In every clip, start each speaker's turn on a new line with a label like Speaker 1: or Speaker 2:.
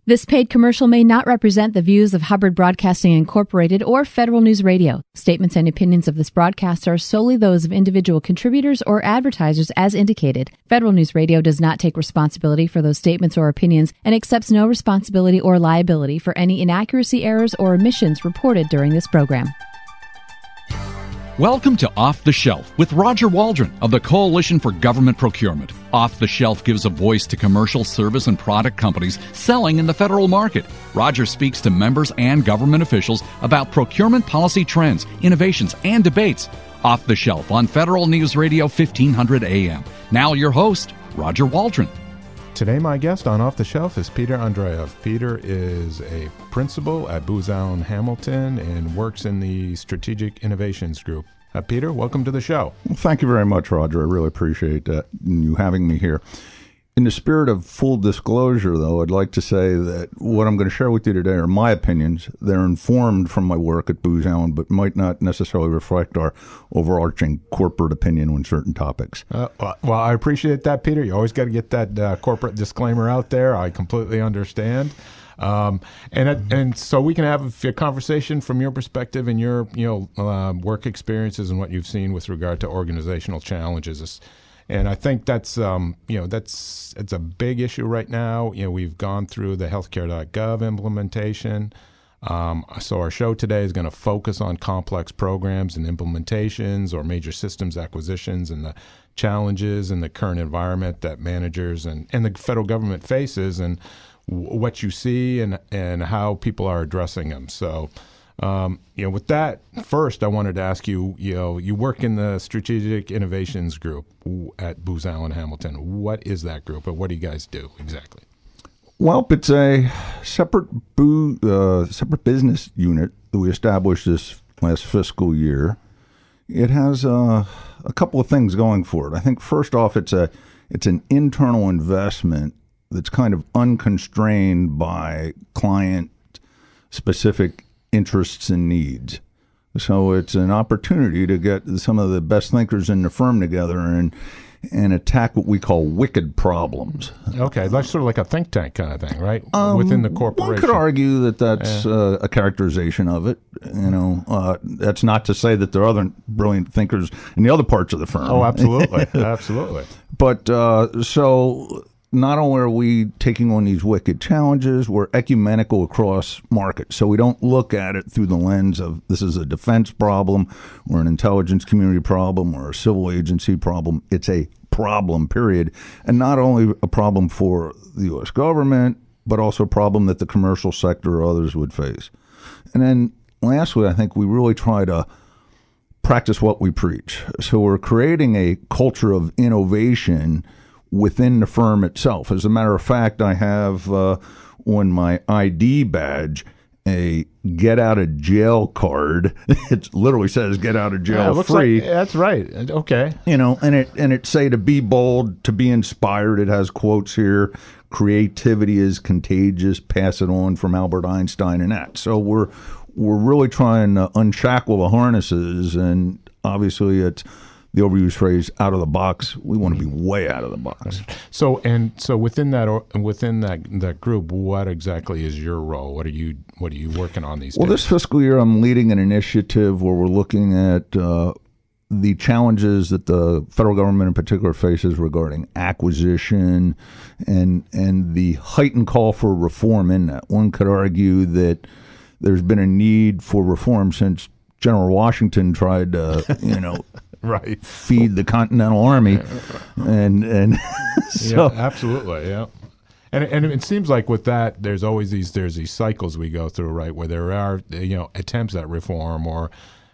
Speaker 1: This paid commercial may not represent the views of Hubbard Broadcasting Incorporated or Federal News Radio. Statements and opinions of this broadcast are solely those of individual contributors or advertisers as indicated. Federal News Radio does not take responsibility for those statements or opinions and accepts no responsibility or liability for any inaccuracy, errors, or omissions reported during this program.
Speaker 2: Welcome to Off the Shelf with Roger Waldron of the Coalition for Government Procurement. Off the Shelf gives a voice to commercial, service, and product companies selling in the federal market. Roger speaks to members and government officials about procurement policy trends, innovations, and debates. Off the Shelf on Federal News Radio 1500 AM. Now your host, Roger Waldron.
Speaker 3: Today my guest on Off the Shelf is Peter Andreev. Peter is a principal at Booz Allen Hamilton and works in the Strategic Innovations Group. Peter, welcome to the show.
Speaker 4: Well, thank you very much, Roger. I really appreciate you having me here. In the spirit of full disclosure, though, I'd like to say that what I'm going to share with you today are my opinions. They're informed from my work at Booz Allen, but might not necessarily reflect our overarching corporate opinion on certain topics.
Speaker 3: Well, I appreciate that, Peter. You always got to get that corporate disclaimer out there. I completely understand. And so we can have a conversation from your perspective and your work experiences and what you've seen with regard to organizational challenges. And I think that's it's a big issue right now. We've gone through the healthcare.gov implementation. So our show today is going to focus on complex programs and implementations or major systems acquisitions and the challenges in the current environment that managers and the federal government faces and what you see and how people are addressing them. So, with that, first, I wanted to ask you, you work in the Strategic Innovations Group at Booz Allen Hamilton. What is that group, and what do you guys do exactly?
Speaker 4: Well, it's a separate business unit that we established this last fiscal year. It has a couple of things going for it. I think first off, it's an internal investment that's kind of unconstrained by client-specific interests and needs. So it's an opportunity to get some of the best thinkers in the firm together and attack what we call wicked problems.
Speaker 3: Okay, that's sort of like a think tank kind of thing, right? Within the corporation.
Speaker 4: One could argue that that's a characterization of it. That's not to say that there are other brilliant thinkers in the other parts of the firm.
Speaker 3: Oh, absolutely, absolutely.
Speaker 4: But so not only are we taking on these wicked challenges, we're ecumenical across markets. So we don't look at it through the lens of this is a defense problem or an intelligence community problem or a civil agency problem. It's a problem, period. And not only a problem for the U.S. government, but also a problem that the commercial sector or others would face. And then lastly, I think we really try to practice what we preach. So we're creating a culture of innovation within the firm itself. As a matter of fact, I have on my ID badge a get out of jail card. It literally says get out of jail free.
Speaker 3: That's right. Okay.
Speaker 4: And it say to be bold, to be inspired. It has quotes here. Creativity is contagious. Pass it on, from Albert Einstein and that. So we're really trying to unshackle the harnesses, and obviously it's the overused phrase "out of the box." We want to be way out of the box.
Speaker 3: So within that group, what exactly is your role? What are you working on these days?
Speaker 4: Well, this fiscal year, I'm leading an initiative where we're looking at the challenges that the federal government in particular faces regarding acquisition and the heightened call for reform in that. One could argue that there's been a need for reform since General Washington tried to,
Speaker 3: right,
Speaker 4: feed the Continental Army, and so
Speaker 3: yeah, absolutely, yeah. And it seems like with that, there's these cycles we go through, right, where there are attempts at reform or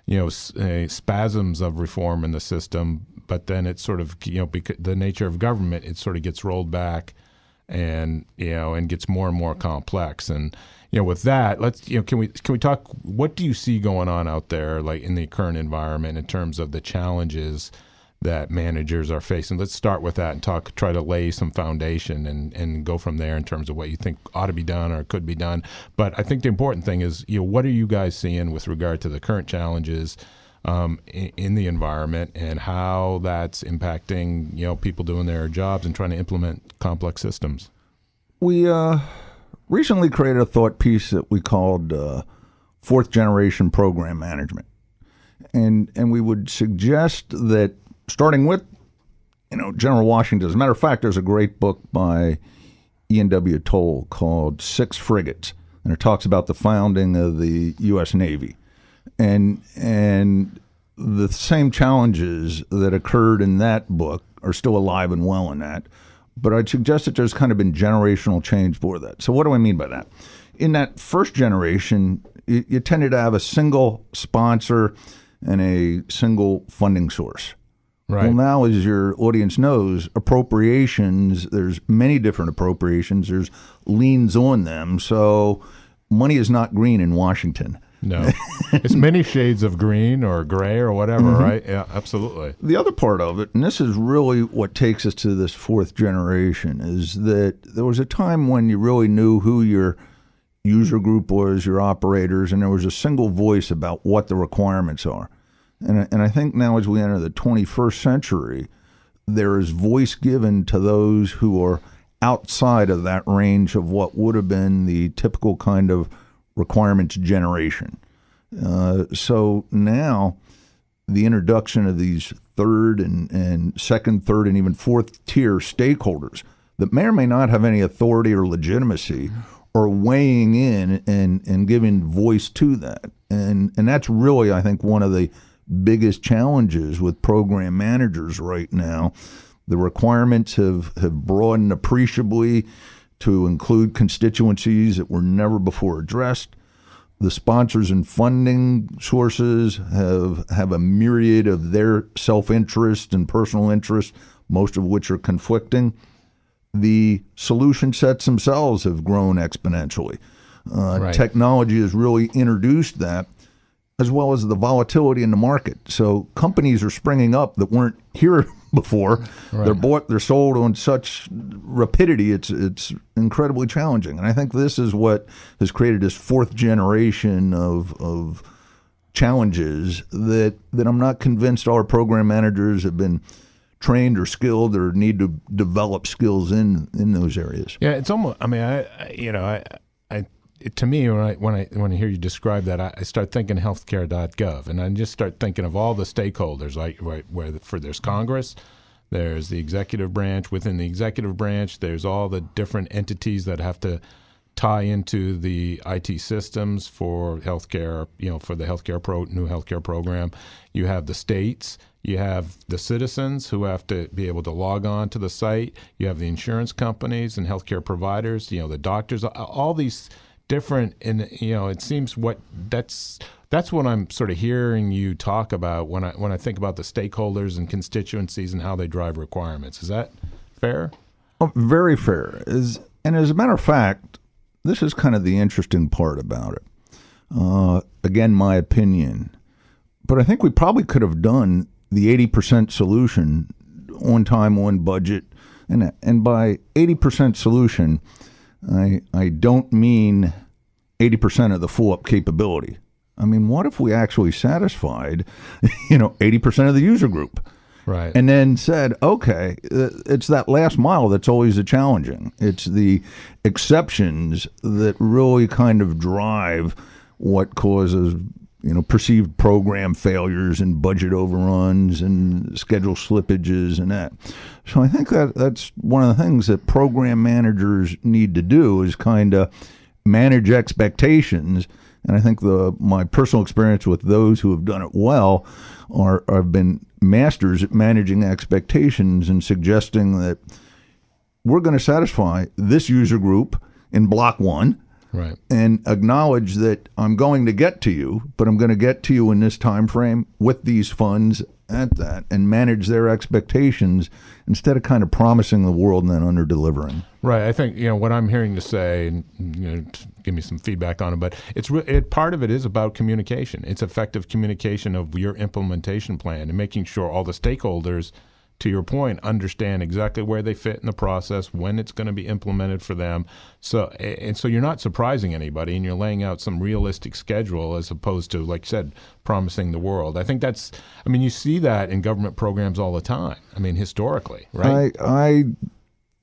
Speaker 3: spasms of reform in the system, but then it's sort of because the nature of government, it sort of gets rolled back and gets more and more complex. And with that, can we talk? What do you see going on out there, like in the current environment, in terms of the challenges that managers are facing? Let's start with that and try to lay some foundation and go from there in terms of what you think ought to be done or could be done. But I think the important thing is, what are you guys seeing with regard to the current challenges in the environment and how that's impacting people doing their jobs and trying to implement complex systems?
Speaker 4: We recently created a thought piece that we called fourth generation program management. And we would suggest that starting with, General Washington. As a matter of fact, there's a great book by Ian W. Toll called Six Frigates, and it talks about the founding of the U.S. Navy. And the same challenges that occurred in that book are still alive and well in that. But I'd suggest that there's kind of been generational change for that. So what do I mean by that? In that first generation, you tended to have a single sponsor and a single funding source.
Speaker 3: Right.
Speaker 4: Well, now, as your audience knows, appropriations, there's many different appropriations. There's liens on them. So money is not green in Washington.
Speaker 3: No. It's many shades of green or gray or whatever, right? Yeah, absolutely.
Speaker 4: The other part of it, and this is really what takes us to this fourth generation, is that there was a time when you really knew who your user group was, your operators, and there was a single voice about what the requirements are. And I think now as we enter the 21st century, there is voice given to those who are outside of that range of what would have been the typical kind of requirements generation. So now the introduction of these third and second, third, and even fourth tier stakeholders that may or may not have any authority or legitimacy are weighing in and giving voice to that. And that's really, I think, one of the biggest challenges with program managers right now. The requirements have broadened appreciably to include constituencies that were never before addressed. The sponsors and funding sources have a myriad of their self-interest and personal interest, most of which are conflicting. The solution sets themselves have grown exponentially.
Speaker 3: Right.
Speaker 4: Technology has really introduced that, as well as the volatility in the market. So companies are springing up that weren't here before. Right. They're bought, they're sold on such rapidity. It's incredibly challenging. And I think this is what has created this fourth generation of challenges that I'm not convinced our program managers have been trained or skilled or need to develop skills in those areas.
Speaker 3: Yeah, it's almost. I mean, to me, when I hear you describe that, I start thinking healthcare.gov, and I just start thinking of all the stakeholders, like there's Congress, there's the executive branch. Within the executive branch, there's all the different entities that have to tie into the IT systems for healthcare. For the new healthcare program, you have the states. You have the citizens who have to be able to log on to the site. You have the insurance companies and healthcare providers. The doctors. All these different, and it seems that's what I'm sort of hearing you talk about when I think about the stakeholders and constituencies and how they drive requirements. Is that fair?
Speaker 4: Oh, very fair. And as a matter of fact, this is kind of the interesting part about it. Again, my opinion, but I think we probably could have done the 80% solution on time, on budget, and by 80% solution, I don't mean 80% of the full up capability. I mean, what if we actually satisfied, 80% of the user group?
Speaker 3: Right.
Speaker 4: And then said, okay, it's that last mile that's always the challenging. It's the exceptions that really kind of drive what causes, perceived program failures and budget overruns and schedule slippages and that. So I think that's one of the things that program managers need to do is kind of manage expectations. And I think my personal experience with those who have done it well have been masters at managing expectations and suggesting that we're going to satisfy this user group in block one.
Speaker 3: Right.
Speaker 4: And acknowledge that I'm going to get to you, but I'm going to get to you in this time frame with these funds at that, and manage their expectations instead of kind of promising the world and then under-delivering.
Speaker 3: Right. I think what I'm hearing you say, and give me some feedback on it, but part of it is about communication. It's effective communication of your implementation plan and making sure all the stakeholders, to your point, understand exactly where they fit in the process, when it's going to be implemented for them. So you're not surprising anybody, and you're laying out some realistic schedule as opposed to, like you said, promising the world. I think you see that in government programs all the time. I mean, historically, right?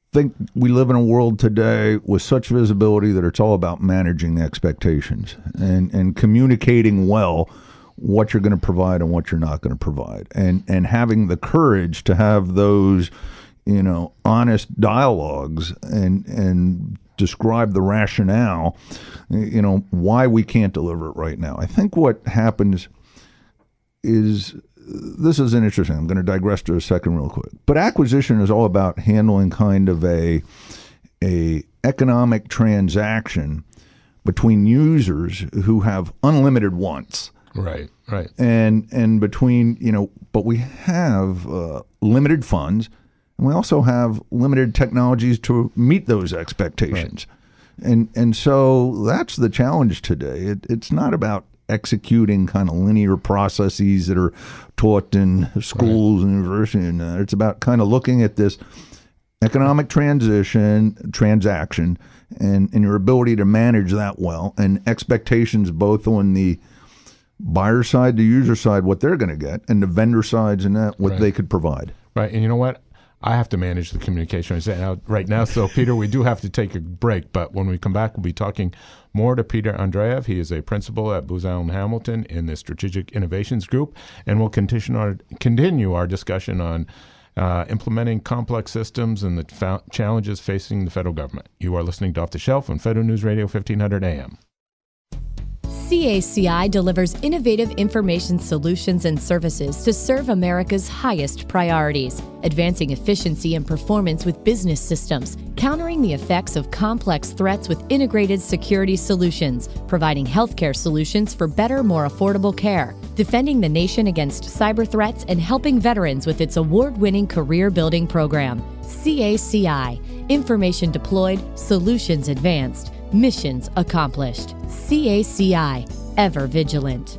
Speaker 4: think we live in a world today with such visibility that it's all about managing expectations and communicating well what you're going to provide and what you're not going to provide, and having the courage to have those, honest dialogues and describe the rationale, why we can't deliver it right now. I think what happens is, this is an interesting, I'm going to digress to a second real quick, but acquisition is all about handling kind of a economic transaction between users who have unlimited wants.
Speaker 3: Right.
Speaker 4: And between, but we have limited funds, and we also have limited technologies to meet those expectations. Right. And so that's the challenge today. It's not about executing kind of linear processes that are taught in schools and universities. And it's about kind of looking at this economic transaction and your ability to manage that well, and expectations both on the buyer side, the user side, what they're going to get, and the vendor sides and that, what they could provide.
Speaker 3: Right. And you know what? I have to manage the communication right now. So, Peter, we do have to take a break. But when we come back, we'll be talking more to Peter Andreev. He is a principal at Booz Allen Hamilton in the Strategic Innovations Group. And we'll continue our discussion on implementing complex systems and the challenges facing the federal government. You are listening to Off the Shelf on Federal News Radio 1500 AM.
Speaker 1: CACI delivers innovative information solutions and services to serve America's highest priorities, advancing efficiency and performance with business systems, countering the effects of complex threats with integrated security solutions, providing healthcare solutions for better, more affordable care, defending the nation against cyber threats, and helping veterans with its award-winning career-building program. CACI. Information deployed, solutions advanced, missions accomplished. CACI, ever vigilant.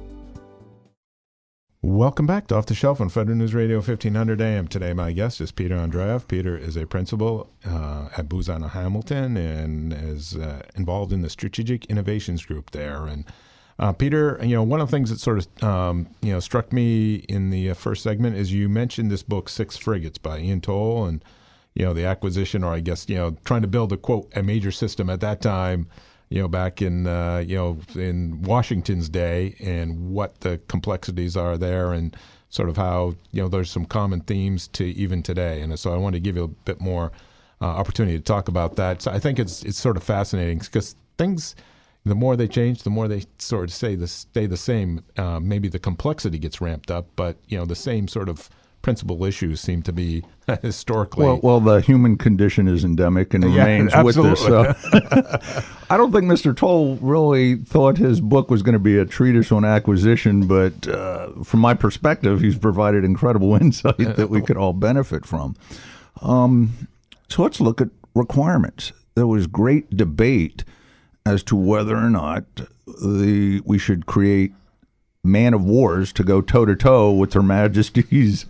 Speaker 3: Welcome back to Off the Shelf on Federal News Radio 1500 AM. Today my guest is Peter Andreev. Peter is a principal at Booz Allen Hamilton and is involved in the Strategic Innovations Group there. And Peter, one of the things that sort of struck me in the first segment is you mentioned this book, Six Frigates by Ian Toll, and the acquisition, or I guess, trying to build a major system at that time, back in, in Washington's day, and what the complexities are there, and sort of how, there's some common themes to even today. And so I wanted to give you a bit more opportunity to talk about that. So I think it's sort of fascinating because things, the more they change, the more they sort of stay the same. Maybe the complexity gets ramped up, but, the same sort of principal issues seem to be historically.
Speaker 4: Well, the human condition is endemic and remains with us. So. I don't think Mr. Toll really thought his book was going to be a treatise on acquisition, but from my perspective, he's provided incredible insight that we could all benefit from. So let's look at requirements. There was great debate as to whether or not we should create man of wars to go toe-to-toe with Her Majesty's,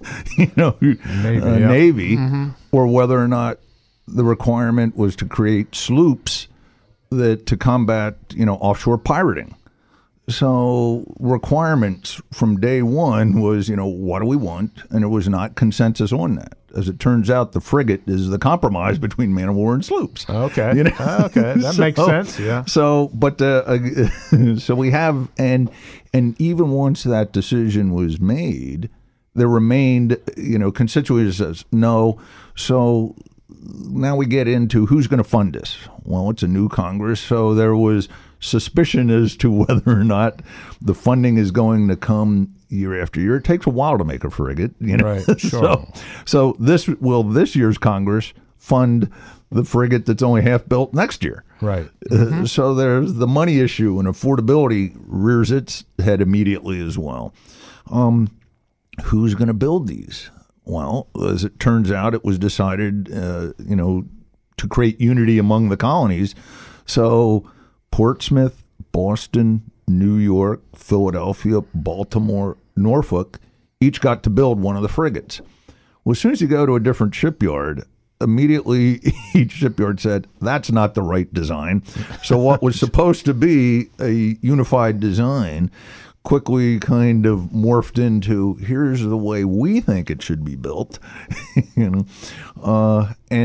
Speaker 4: Navy, or whether or not the requirement was to create sloops to combat, offshore pirating. So requirements from day one was, what do we want? And there was not consensus on that. As it turns out, the frigate is the compromise between man of war and sloops.
Speaker 3: Okay. Okay. That makes sense. Yeah.
Speaker 4: So, but so we have, and even once that decision was made, there remained, constituencies says no. So now we get into who's going to fund this. Well, it's a new Congress, so there was suspicion as to whether or not the funding is going to come year after year. It takes a while to make a frigate,
Speaker 3: Right, sure.
Speaker 4: So this year's Congress fund the frigate that's only half built next year.
Speaker 3: Right.
Speaker 4: So there's the money issue, and affordability rears its head immediately as well. Who's going to build these? Well, as it turns out, it was decided, to create unity among the colonies. So Portsmouth, Boston, New York, Philadelphia, Baltimore, Norfolk, each got to build one of the frigates. Well, as soon as you go to a different shipyard, immediately each shipyard said, that's not the right design. So what was supposed to be a unified design quickly kind of morphed into, here's the way we think it should be built. And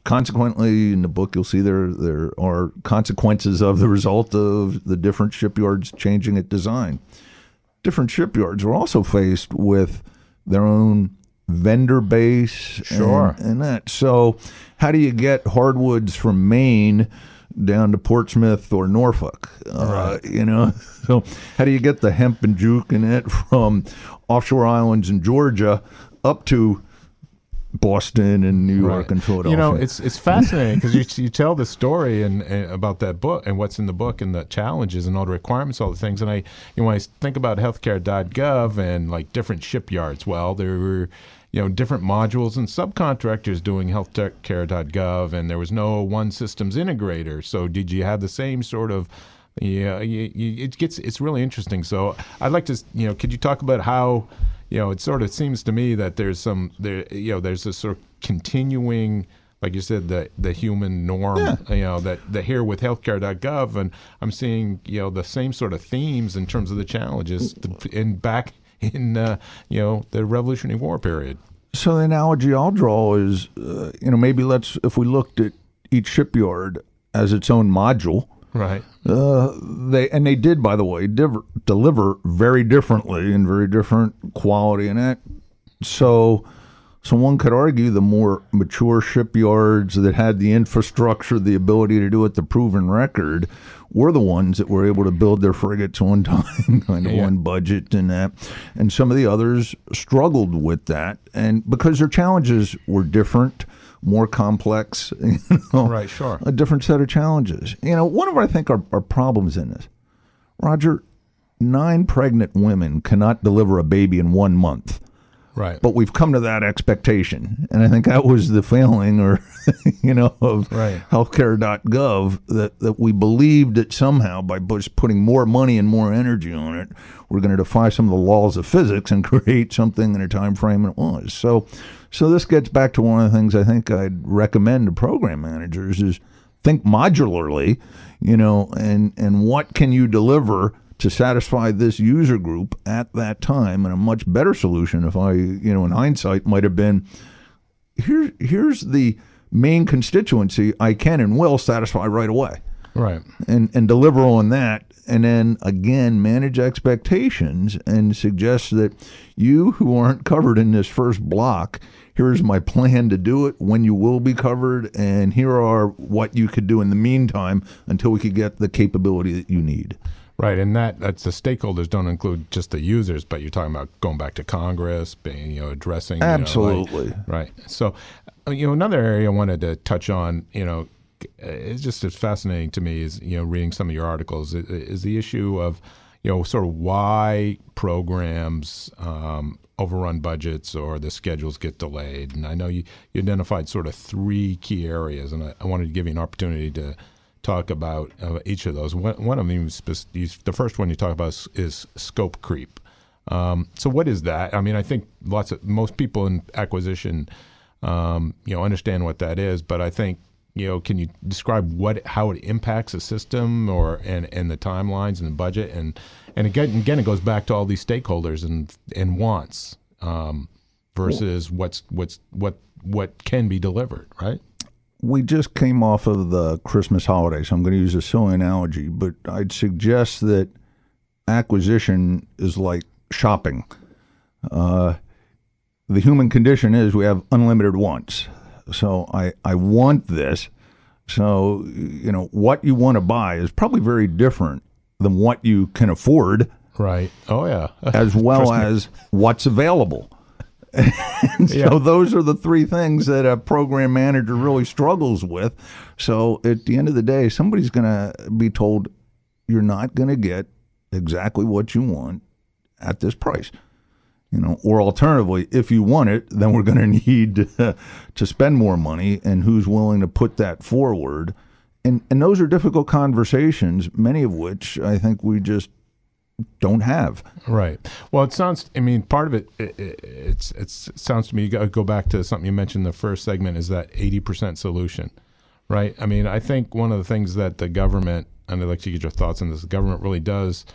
Speaker 4: consequently, in the book, you'll see there are consequences of the result of the different shipyards changing its design. Different shipyards are also faced with their own vendor base
Speaker 3: Sure.
Speaker 4: and that. So how do you get hardwoods from Maine down to Portsmouth or Norfolk?
Speaker 3: Right.
Speaker 4: So how do you get the hemp and juke and it from offshore islands in Georgia up to Boston and New York and Philadelphia?
Speaker 3: It's fascinating because you tell the story and about that book and what's in the book and the challenges and all the requirements, all the things. And when I think about healthcare.gov and like different shipyards, well, there were different modules and subcontractors doing healthcare.gov, and there was no one systems integrator. So did you have the same sort of it's really interesting. So I'd like to could you talk about how it sort of seems to me that there's a sort of continuing, like you said, the human norm, that here with healthcare.gov, and I'm seeing, the same sort of themes in terms of the challenges back in the Revolutionary War period.
Speaker 4: So the analogy I'll draw is, maybe if we looked at each shipyard as its own module.
Speaker 3: Right.
Speaker 4: They did, by the way, deliver very differently and very different quality in it. So one could argue the more mature shipyards that had the infrastructure, the ability to do it, the proven record, were the ones that were able to build their frigates on time, kind of on budget and that. And some of the others struggled with that, and because their challenges were different, more complex,
Speaker 3: right, sure,
Speaker 4: a different set of challenges. One of our, I think, our problems in this, Roger, 9 pregnant women cannot deliver a baby in 1 month.
Speaker 3: Right.
Speaker 4: But we've come to that expectation. And I think that was the failing of healthcare.gov, that we believed that somehow by putting more money and more energy on it, we're going to defy some of the laws of physics and create something in a time frame it was. So this gets back to one of the things I think I'd recommend to program managers is think modularly, and what can you deliver to satisfy this user group at that time. And a much better solution, if in hindsight, might have been, here's the main constituency I can and will satisfy right away.
Speaker 3: Right.
Speaker 4: And deliver on that. And then, again, manage expectations and suggest that you who aren't covered in this first block, here's my plan to do it, when you will be covered, and here are what you could do in the meantime until we could get the capability that you need.
Speaker 3: Right, and that's the stakeholders don't include just the users, but you're talking about going back to Congress, addressing.
Speaker 4: Absolutely.
Speaker 3: Right. So, another area I wanted to touch on, it's just as fascinating to me is, reading some of your articles, is the issue of, sort of why programs overrun budgets or the schedules get delayed. And I know you identified sort of 3 key areas, and I wanted to give you an opportunity to talk about each of those. One of them, the first one you talk about is scope creep. So what is that? I mean, I think most people in acquisition, understand what that is, but I think, can you describe how it impacts a system and the timelines and the budget and again it goes back to all these stakeholders and wants versus what can be delivered, right?
Speaker 4: We just came off of the Christmas holiday, so I'm going to use a silly analogy, but I'd suggest that acquisition is like shopping. The human condition is we have unlimited wants. So I want this. So, what you want to buy is probably very different than what you can afford.
Speaker 3: Right. Oh, yeah.
Speaker 4: As well as what's available. And so those are the 3 things that a program manager really struggles with. So at the end of the day, somebody's going to be told, you're not going to get exactly what you want at this price. Or alternatively, if you want it, then we're going to need to spend more money, and who's willing to put that forward. And those are difficult conversations, many of which I think we just don't have.
Speaker 3: Right. Well, it sounds, part of it sounds to me, you go back to something you mentioned in the first segment, is that 80% solution, right? I think one of the things that the government, and I'd like to get your thoughts on this, the government really does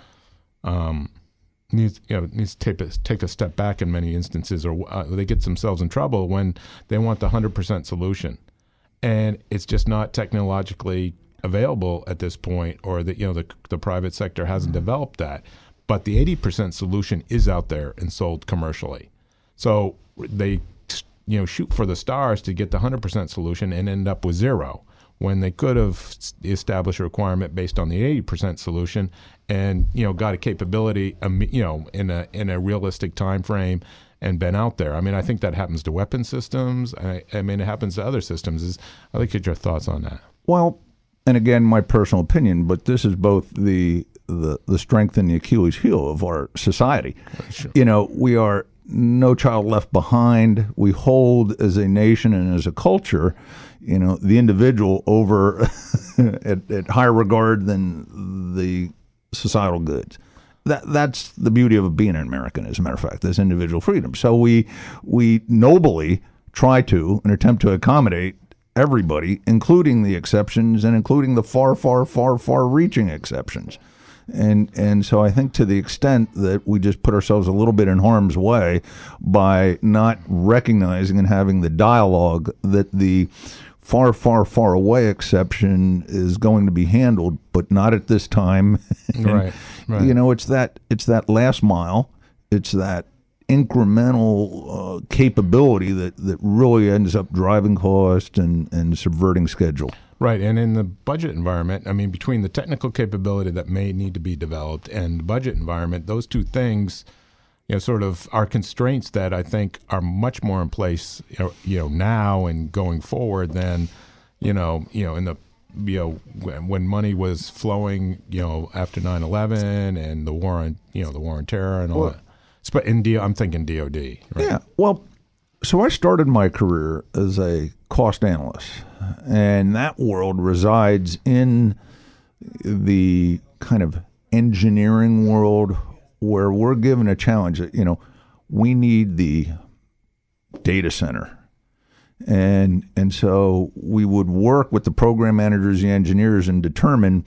Speaker 3: needs to take a step back in many instances, or they get themselves in trouble when they want the 100% solution. and it's just not technologically available at this point, or that the private sector hasn't developed that. But the 80% solution is out there and sold commercially. So they shoot for the stars to get the 100% solution and end up with zero, when they could have established a requirement based on the 80% solution and got a capability in a realistic time frame and been out there. I mean, I think that happens to weapon systems. I mean, it happens to other systems. I'd like to get your thoughts on that.
Speaker 4: Well, and again, my personal opinion, but this is both the strength and the Achilles heel of our society. Sure. We are no child left behind. We hold as a nation and as a culture, the individual over at higher regard than the societal goods. That's the beauty of being an American, as a matter of fact, this individual freedom. So we nobly try to and attempt to accommodate everybody, including the exceptions and including the far, far, far, far-reaching exceptions. And so I think to the extent that we just put ourselves a little bit in harm's way by not recognizing and having the dialogue that the far, far, far away exception is going to be handled, but not at this time.
Speaker 3: Right.
Speaker 4: It's that last mile. It's that incremental capability that really ends up driving cost and subverting schedule.
Speaker 3: Right, and in the budget environment, I mean, between the technical capability that may need to be developed and the budget environment, those two things, sort of are constraints that I think are much more in place, now and going forward than, in the, when money was flowing, after 9/11 and the war on terror and all that. But I'm thinking DOD. Right?
Speaker 4: Yeah, well, so I started my career as a cost analyst, and that world resides in the kind of engineering world where we're given a challenge that, we need the data center. And so we would work with the program managers, the engineers, and determine,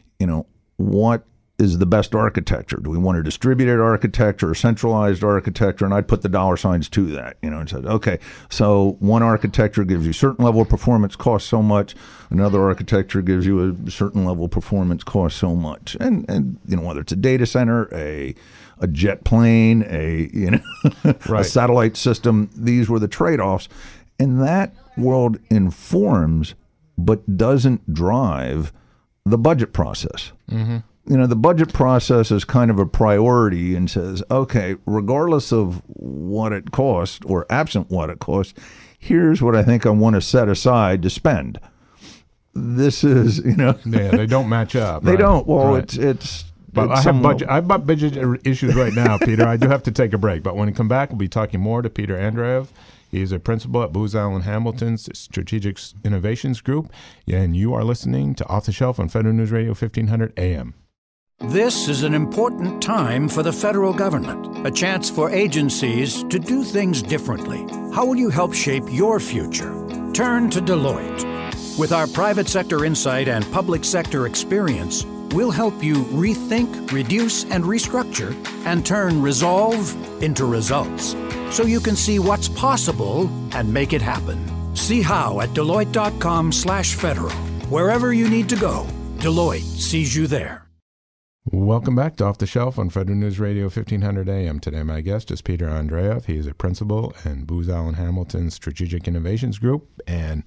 Speaker 4: what is the best architecture. Do we want a distributed architecture or centralized architecture? And I'd put the dollar signs to that, and said, okay, so one architecture gives you a certain level of performance, costs so much. Another architecture gives you a certain level of performance, costs so much. And whether it's a data center, a jet plane,
Speaker 3: right.
Speaker 4: a satellite system, these were the trade-offs. And that world informs but doesn't drive the budget process.
Speaker 3: Mm-hmm.
Speaker 4: The budget process is kind of a priority and says, okay, regardless of what it costs or absent what it costs, here's what I think I want to set aside to spend. This is,
Speaker 3: Yeah, they don't match up.
Speaker 4: They
Speaker 3: right?
Speaker 4: don't. Well,
Speaker 3: right.
Speaker 4: it's
Speaker 3: But I have budget issues right now, Peter. I do have to take a break. But when we come back, we'll be talking more to Peter Andreev. He's a principal at Booz Allen Hamilton's Strategic Innovations Group. And you are listening to Off the Shelf on Federal News Radio 1500 AM.
Speaker 5: This is an important time for the federal government, a chance for agencies to do things differently. How will you help shape your future? Turn to Deloitte. With our private sector insight and public sector experience, we'll help you rethink, reduce, and restructure, and turn resolve into results, so you can see what's possible and make it happen. See how at Deloitte.com/federal. Wherever you need to go, Deloitte sees you there.
Speaker 3: Welcome back to Off the Shelf on Federal News Radio 1500 AM. Today my guest is Peter Andreev. He is a principal in Booz Allen Hamilton's Strategic Innovations Group. And,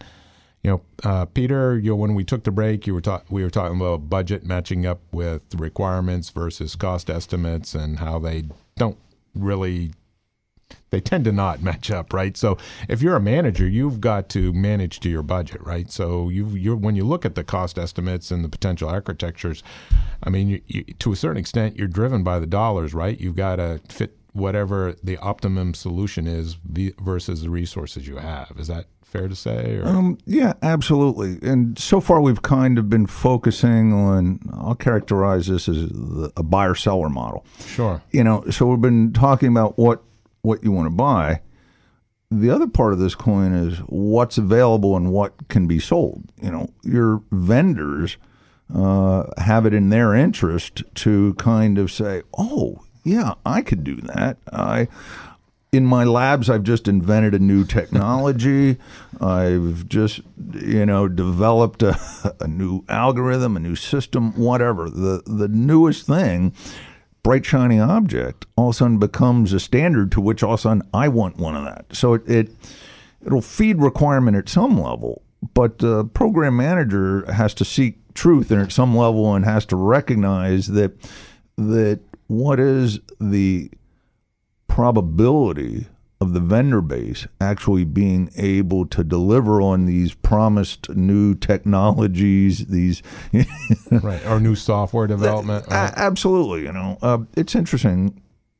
Speaker 3: Peter, when we took the break, we were talking about budget matching up with requirements versus cost estimates and how they tend to not match up, right? So if you're a manager, you've got to manage to your budget, right? So when you look at the cost estimates and the potential architectures, I mean, you, to a certain extent, you're driven by the dollars, right? You've got to fit whatever the optimum solution is versus the resources you have. Is that fair to say? Or?
Speaker 4: Yeah, absolutely. And so far we've kind of been focusing on, I'll characterize this as a buyer-seller model.
Speaker 3: Sure.
Speaker 4: So we've been talking about what you want to buy. The other part of this coin is what's available and what can be sold. Your vendors have it in their interest to kind of say, oh, yeah, I could do that. in my labs, I've just invented a new technology. I've just, developed a new algorithm, a new system, whatever. The newest thing, bright, shiny object, all of a sudden becomes a standard to which all of a sudden I want one of that. So it'll feed requirement at some level, but the program manager has to seek truth and at some level and has to recognize that what is the probability of the vendor base actually being able to deliver on these promised new technologies, these
Speaker 3: right, or new software development.
Speaker 4: Absolutely, it's interesting.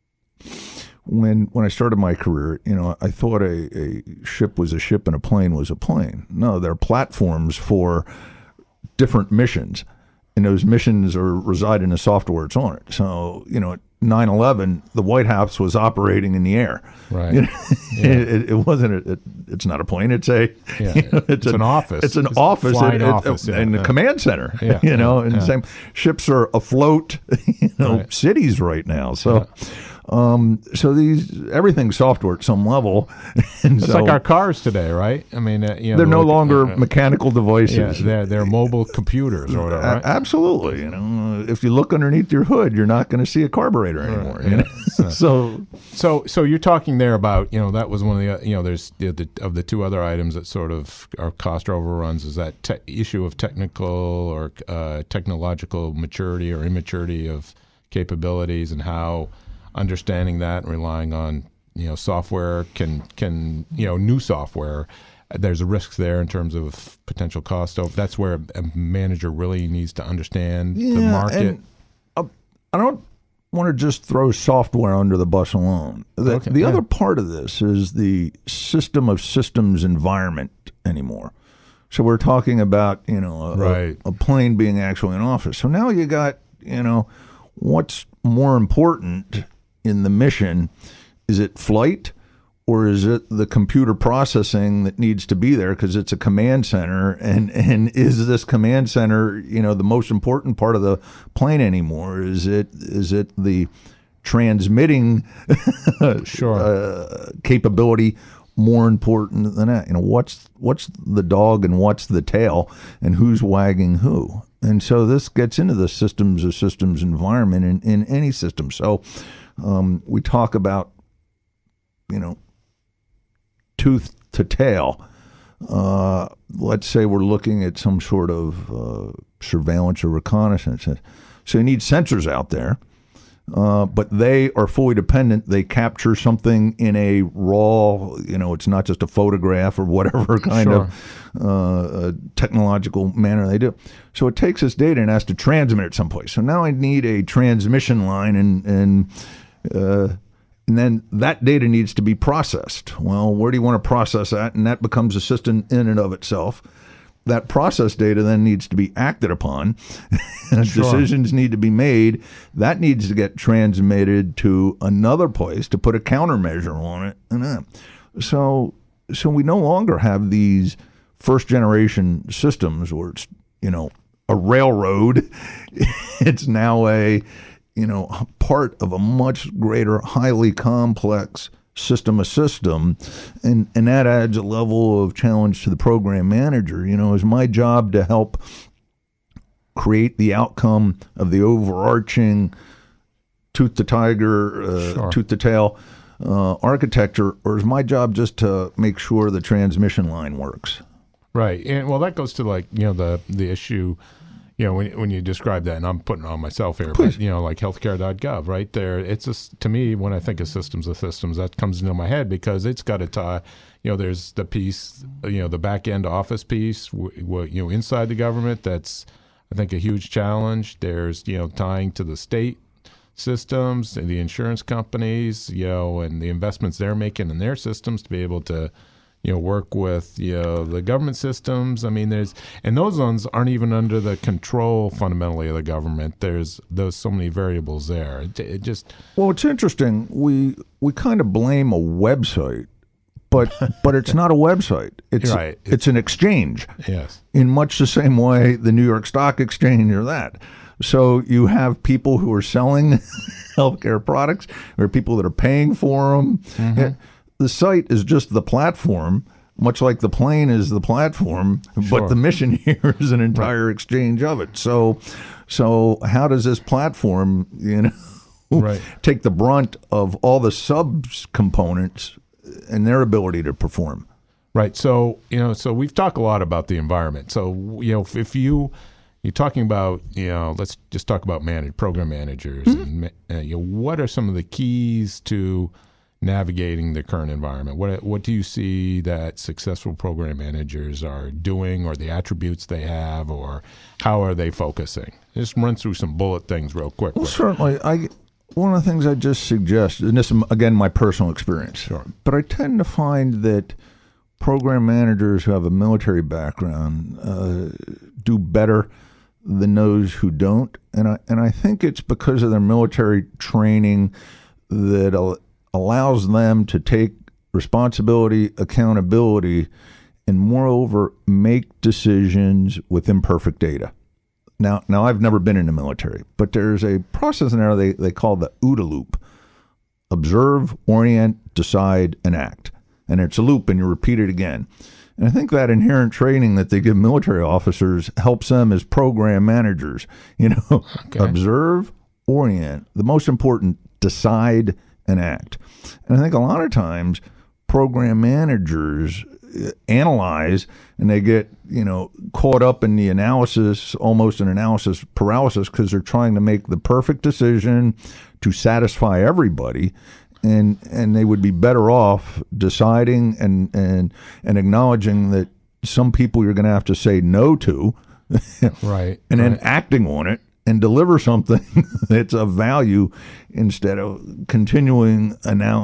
Speaker 4: When I started my career, I thought a ship was a ship and a plane was a plane. No, they're platforms for different missions, and those missions reside in the software that's on it. So, at 9/11, the White House was operating in the air.
Speaker 3: Right.
Speaker 4: It wasn't. It's not a plane. It's a.
Speaker 3: It's an office.
Speaker 4: It's an office.
Speaker 3: Flying office.
Speaker 4: And the command center.
Speaker 3: Yeah.
Speaker 4: And the same ships are afloat.
Speaker 3: Right.
Speaker 4: Cities right now. So. So everything's software at some level. And
Speaker 3: it's like our cars today, right? I mean,
Speaker 4: they're no longer mechanical devices.
Speaker 3: Yeah, they're mobile computers or whatever. Right?
Speaker 4: Absolutely. If you look underneath your hood, you're not going to see a carburetor anymore.
Speaker 3: Right. So you're talking there about that was one of the there's of the two other items that sort of are cost overruns is that issue of technical or technological maturity or immaturity of capabilities and how understanding that and relying on software can new software, there's a risk there in terms of potential cost. So that's where a manager really needs to understand the market.
Speaker 4: And, I don't want to just throw software under the bus alone. The other part of this is the system of systems environment anymore. So we're talking about a plane being actually an office. So now you got what's more important in the mission. Is it flight or is it the computer processing that needs to be there because it's a command center? And is this command center, the most important part of the plane anymore? Is it the transmitting capability more important than that? What's the dog and what's the tail and who's wagging who? And so this gets into the systems of systems environment in any system. So we talk about, tooth to tail. Let's say we're looking at some sort of surveillance or reconnaissance. So you need sensors out there, but they are fully dependent. They capture something in a raw, it's not just a photograph or whatever kind of technological manner they do. So it takes this data and has to transmit it someplace. So now I need a transmission line and then that data needs to be processed. Well, where do you want to process that? And that becomes a system in and of itself. That process data then needs to be acted upon. Decisions need to be made. That needs to get transmitted to another place to put a countermeasure on it. And so we no longer have these first generation systems where it's, a railroad. It's now a part of a much greater, highly complex system of system, and that adds a level of challenge to the program manager. It's my job to help create the outcome of the overarching tooth to tiger, tooth to tail architecture, or is my job just to make sure the transmission line works?
Speaker 3: Right, and that goes to the issue. When you describe that, and I'm putting it on myself here,
Speaker 4: Please.
Speaker 3: but like healthcare.gov, right there, it's just, to me, when I think of systems, that comes into my head because it's got to tie, there's the piece, the back end office piece, inside the government. That's, I think, a huge challenge. There's, tying to the state systems and the insurance companies, and the investments they're making in their systems to be able to, work with, the government systems. I mean, and those ones aren't even under the control fundamentally of the government. There's so many variables there. It just.
Speaker 4: Well, it's interesting. We kind of blame a website, but it's not a website. It's
Speaker 3: right.
Speaker 4: It's an exchange.
Speaker 3: Yes.
Speaker 4: In much the same way the New York Stock Exchange or that. So you have people who are selling healthcare products, or people that are paying for them.
Speaker 3: Mm-hmm.
Speaker 4: The site is just the platform, much like the plane is the platform,
Speaker 3: Sure.
Speaker 4: but the mission here is an entire exchange of it. So how does this platform,
Speaker 3: Right.
Speaker 4: take the brunt of all the subcomponents and their ability to perform?
Speaker 3: Right. So, so we've talked a lot about the environment. So, if you're talking about, let's just talk about program managers.
Speaker 4: Mm-hmm.
Speaker 3: And, what are some of the keys to navigating the current environment? What do you see that successful program managers are doing, or the attributes they have, or how are they focusing? Just run through some bullet things real quick.
Speaker 4: Well, certainly. One of the things I just suggest, and this is, again, my personal experience,
Speaker 3: Sure.
Speaker 4: but I tend to find that program managers who have a military background do better than those who don't. And I think it's because of their military training that allows them to take responsibility, accountability, and moreover, make decisions with imperfect data. Now I've never been in the military, but there's a process in there they call the OODA loop: observe, orient, decide, and act. And it's a loop, and you repeat it again. And I think that inherent training that they give military officers helps them as program managers.
Speaker 3: Okay.
Speaker 4: Observe, orient, the most important, decide, and act. And I think a lot of times program managers analyze, and they get caught up in the analysis, almost an analysis paralysis, because they're trying to make the perfect decision to satisfy everybody, and they would be better off deciding and acknowledging that some people you're going to have to say no to,
Speaker 3: Right.
Speaker 4: and then
Speaker 3: right.
Speaker 4: acting on it and deliver something that's of value, instead of continuing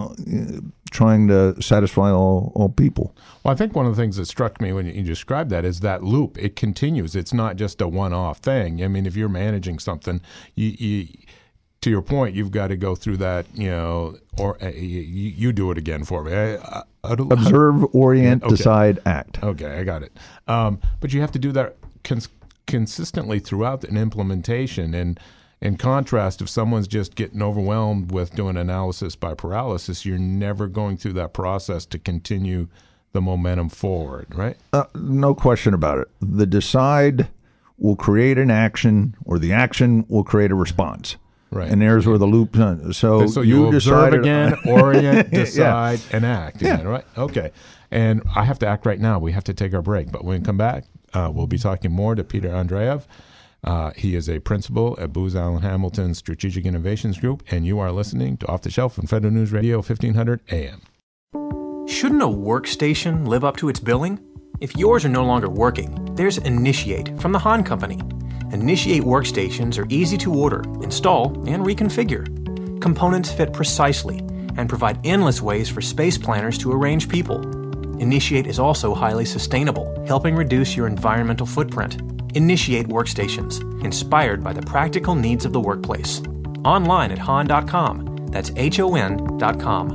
Speaker 4: trying to satisfy all people.
Speaker 3: Well, I think one of the things that struck me when you described that is that loop. It continues. It's not just a one-off thing. I mean, if you're managing something, you to your point, you've got to go through that, or you do it again for me.
Speaker 4: Observe, orient,
Speaker 3: Okay.
Speaker 4: decide, act.
Speaker 3: Okay, I got it. But you have to do that consistently throughout an implementation. And in contrast, if someone's just getting overwhelmed with doing analysis by paralysis, you're never going through that process to continue the momentum forward, right?
Speaker 4: No question about it. The decide will create an action, or the action will create a response.
Speaker 3: Right.
Speaker 4: And there's where the loop. So
Speaker 3: you observe
Speaker 4: decided
Speaker 3: again, orient, decide,
Speaker 4: Yeah.
Speaker 3: and act again, right? Okay. And I have to act right now. We have to take our break. But when we come back, we'll be talking more to Peter Andreev. He is a principal at Booz Allen Hamilton's Strategic Innovations Group, and you are listening to Off the Shelf on Federal News Radio 1500 AM.
Speaker 6: Shouldn't a workstation live up to its billing? If yours are no longer working, there's Initiate from the Hahn Company. Initiate workstations are easy to order, install, and reconfigure. Components fit precisely and provide endless ways for space planners to arrange people. Initiate is also highly sustainable, helping reduce your environmental footprint. Initiate workstations, inspired by the practical needs of the workplace. Online at hahn.com. That's HON.com.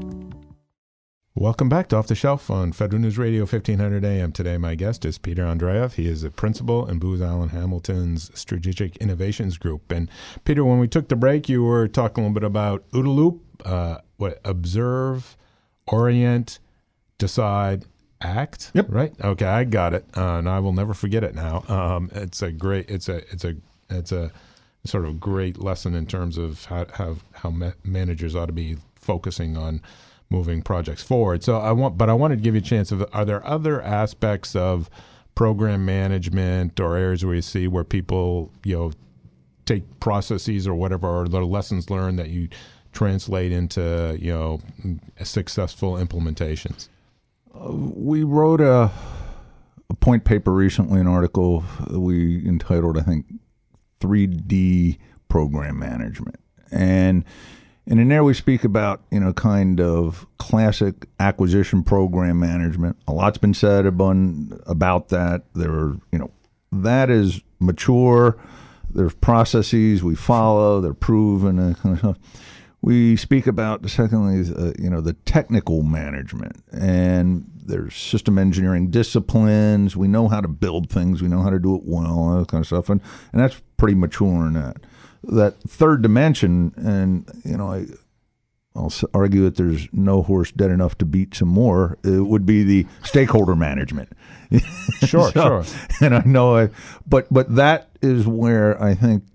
Speaker 3: Welcome back to Off the Shelf on Federal News Radio 1500 AM. Today, my guest is Peter Andreev. He is a principal in Booz Allen Hamilton's Strategic Innovations Group. And Peter, when we took the break, you were talking a little bit about OODA loop, observe, orient, decide, act.
Speaker 4: Yep.
Speaker 3: Right. Okay, I got it, and I will never forget it now. It's a sort of great lesson in terms of how managers ought to be focusing on moving projects forward. So I wanted to give you a chance of, are there other aspects of program management or areas where you see where people, take processes or whatever, or the lessons learned that you translate into, successful implementations?
Speaker 4: We wrote a point paper recently, an article we entitled, I think, 3D Program Management. And in there we speak about, kind of classic acquisition program management. A lot's been said about that. That is mature. There's processes we follow. They're proven. And kind of stuff. We speak about, secondly, the technical management, and there's system engineering disciplines. We know how to build things. We know how to do it well, all that kind of stuff, and that's pretty mature in that. That third dimension, and I'll argue that there's no horse dead enough to beat some more. It would be the stakeholder management.
Speaker 3: Sure.
Speaker 4: And I know, but that is where I think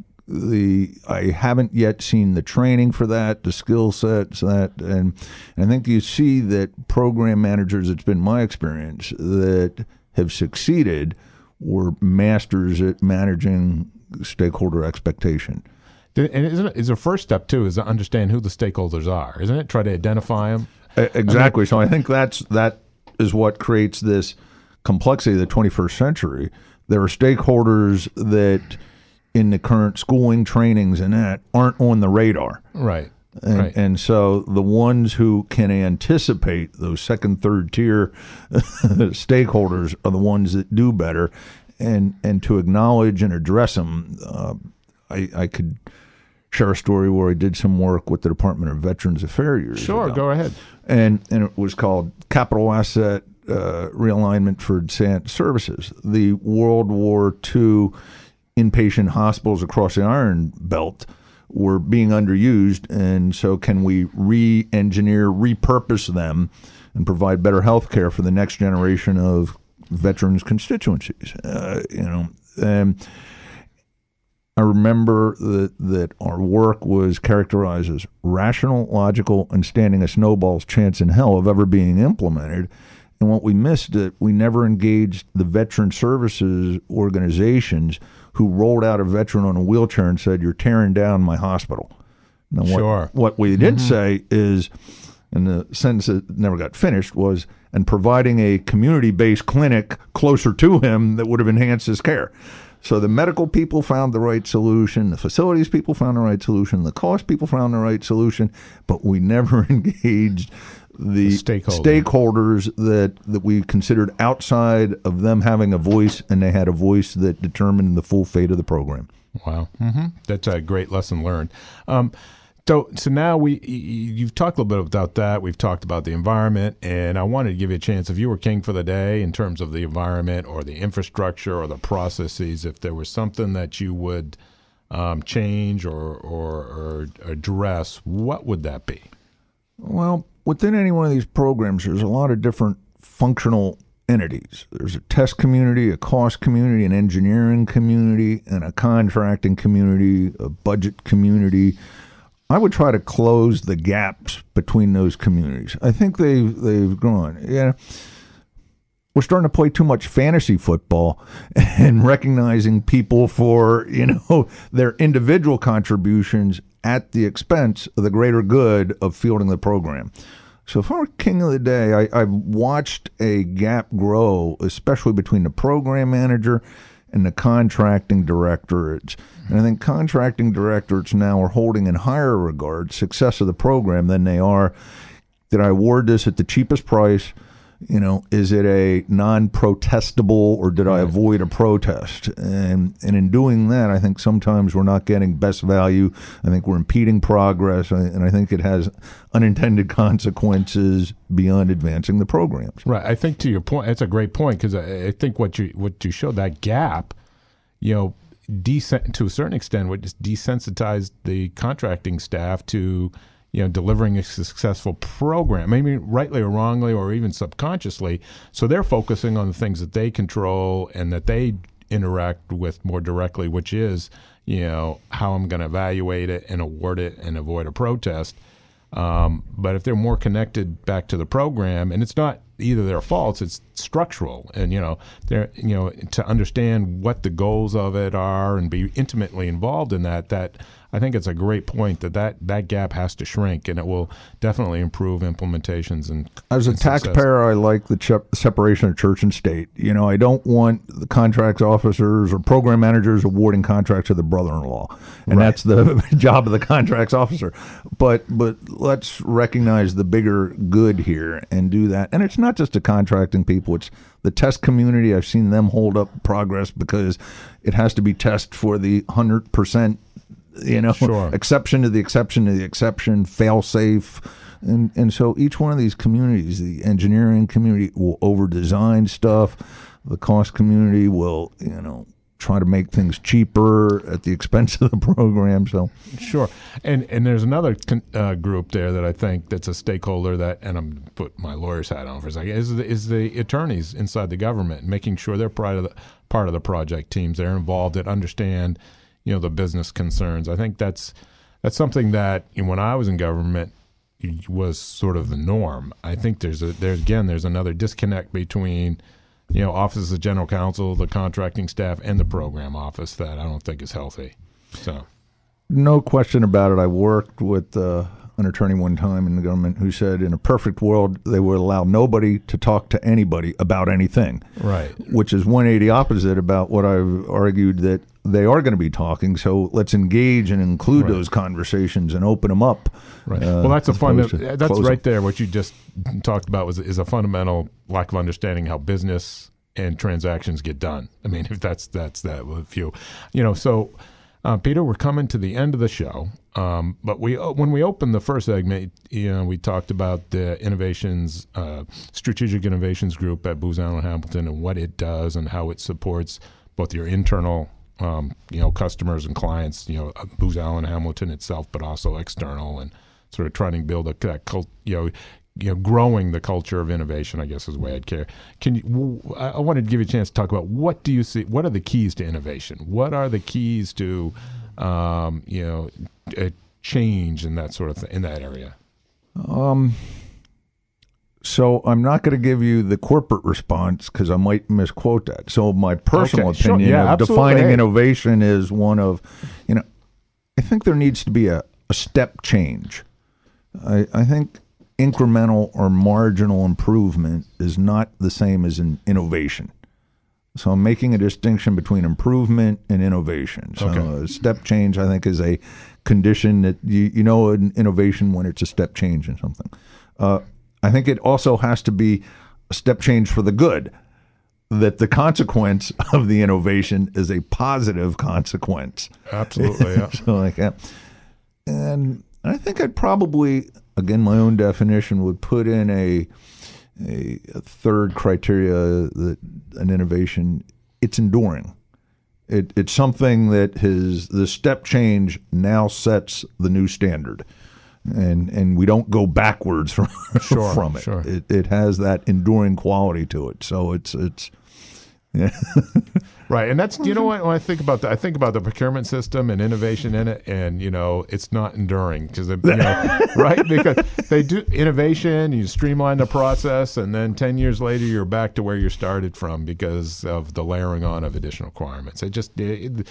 Speaker 4: I haven't yet seen the training for that, the skill sets and I think you see that program managers, it's been my experience, that have succeeded were masters at managing stakeholder expectation.
Speaker 3: And is the first step too is to understand who the stakeholders are, isn't it? Try to identify them.
Speaker 4: Exactly. So I think that is what creates this complexity of the 21st century. There are stakeholders that in the current schooling, trainings, and that aren't on the radar.
Speaker 3: Right.
Speaker 4: And so the ones who can anticipate those second, third tier stakeholders are the ones that do better, and to acknowledge and address them. I could share a story where I did some work with the Department of Veterans Affairs years
Speaker 3: Sure,
Speaker 4: ago.
Speaker 3: go ahead.
Speaker 4: And it was called Capital Asset Realignment for Advanced Services. The World War II inpatient hospitals across the Iron Belt were being underused, and so can we re-engineer, repurpose them, and provide better health care for the next generation of veterans' constituencies? And I remember that our work was characterized as rational, logical, and standing a snowball's chance in hell of ever being implemented. And what we missed, that we never engaged the veteran services organizations who rolled out a veteran on a wheelchair and said, "You're tearing down my hospital." Now,
Speaker 3: Sure.
Speaker 4: What we did say is, and the sentence that never got finished was, and providing a community-based clinic closer to him that would have enhanced his care. So the medical people found the right solution, the facilities people found the right solution, the cost people found the right solution, but we never engaged the stakeholders that we considered outside of them having a voice, and they had a voice that determined the full fate of the program.
Speaker 3: Wow. That's a great lesson learned. So now you've talked a little bit about that. We've talked about the environment, and I wanted to give you a chance, if you were king for the day in terms of the environment or the infrastructure or the processes, if there was something that you would change or address, what would that be?
Speaker 4: Well, within any one of these programs, there's a lot of different functional entities. There's a test community, a cost community, an engineering community, and a contracting community, a budget community. I would try to close the gaps between those communities. I think they've grown. Yeah, we're starting to play too much fantasy football and recognizing people for their individual contributions at the expense of the greater good of fielding the program. So if I were king of the day, I've watched a gap grow, especially between the program manager and the contracting directorates. And I think contracting directorates now are holding in higher regard success of the program than they are, did I award this at the cheapest price? Is it a non-protestable, or did I avoid a protest? And in doing that, I think sometimes we're not getting best value. I think we're impeding progress, and I think it has unintended consequences beyond advancing the programs.
Speaker 3: Right. I think to your point, that's a great point, because I think what you showed, that gap, to a certain extent, would just desensitize the contracting staff to delivering a successful program, maybe rightly or wrongly or even subconsciously. So they're focusing on the things that they control and that they interact with more directly, which is, how I'm going to evaluate it and award it and avoid a protest. But if they're more connected back to the program, and it's not either their faults, it's structural, and they're to understand what the goals of it are and be intimately involved in that I think it's a great point that gap has to shrink, and it will definitely improve implementations. And
Speaker 4: as a taxpayer, I like the separation of church and state. I don't want the contracts officers or program managers awarding contracts to the brother-in-law, and that's the job of the contracts officer. But let's recognize the bigger good here and do that. And it's not just the contracting people; it's the test community. I've seen them hold up progress because it has to be test for the 100%
Speaker 3: Sure.
Speaker 4: exception to the exception to the exception, fail safe. And so each one of these communities, the engineering community will over-design stuff. The cost community will, try to make things cheaper at the expense of the program. So
Speaker 3: sure. And there's another group there that I think that's a stakeholder that, and I'm put my lawyer's hat on for a second, is the attorneys inside the government, making sure they're part of the project teams. They're involved, that understand, the business concerns. I think that's something that when I was in government was sort of the norm. I think there's another disconnect between offices of general counsel, the contracting staff, and the program office that I don't think is healthy. So,
Speaker 4: no question about it. I worked with an attorney one time in the government who said, in a perfect world, they would allow nobody to talk to anybody about anything.
Speaker 3: Right.
Speaker 4: Which is 180 opposite about what I've argued, that they are going to be talking. So let's engage and include those conversations and open them up.
Speaker 3: Right. Well, that's that's right there. What you just talked about is a fundamental lack of understanding how business and transactions get done. I mean, if that's that with you, So, Peter, we're coming to the end of the show. But when we opened the first segment, we talked about the strategic innovations group at Booz Allen Hamilton and what it does and how it supports both your internal customers and clients, Booz Allen Hamilton itself, but also external, and sort of trying to build growing the culture of innovation, I guess is the way I'd care. I wanted to give you a chance to talk about what do you see, what are the keys to innovation? What are the keys to, a change in that sort of in that area?
Speaker 4: So I'm not going to give you the corporate response because I might misquote that. So my personal opinion of defining innovation is one of, I think there needs to be a step change. I think incremental or marginal improvement is not the same as an innovation. So I'm making a distinction between improvement and innovation. So a step change, I think, is a condition that an innovation when it's a step change in something. I think it also has to be a step change for the good, that the consequence of the innovation is a positive consequence.
Speaker 3: Absolutely, yeah.
Speaker 4: So like that. And I think I'd probably, again, my own definition would put in a third criteria that an innovation, it's enduring. It's something that the step change now sets the new standard. And we don't go backwards from it.
Speaker 3: Sure.
Speaker 4: It has that enduring quality to it. So it's yeah.
Speaker 3: Right. And that's, what, when I think about that, I think about the procurement system and innovation in it, and, it's not enduring because, right? Because they do innovation, you streamline the process, and then 10 years later, you're back to where you started from because of the layering on of additional requirements. It just,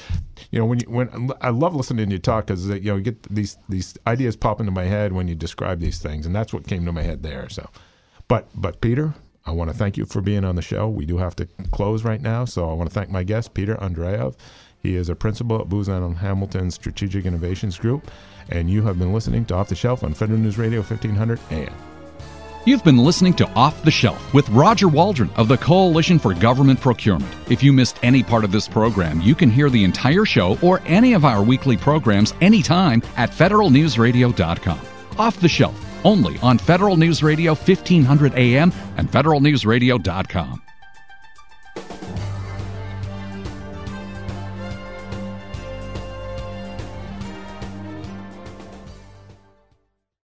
Speaker 3: when I love listening to you talk because, you get these ideas pop into my head when you describe these things, and that's what came to my head there. So, but Peter, I want to thank you for being on the show. We do have to close right now, so I want to thank my guest, Peter Andreev. He is a principal at Booz Allen Hamilton Strategic Innovations Group, and you have been listening to Off the Shelf on Federal News Radio 1500 AM.
Speaker 2: You've been listening to Off the Shelf with Roger Waldron of the Coalition for Government Procurement. If you missed any part of this program, you can hear the entire show or any of our weekly programs anytime at federalnewsradio.com. Off the Shelf, only on Federal News Radio 1500 AM and federalnewsradio.com.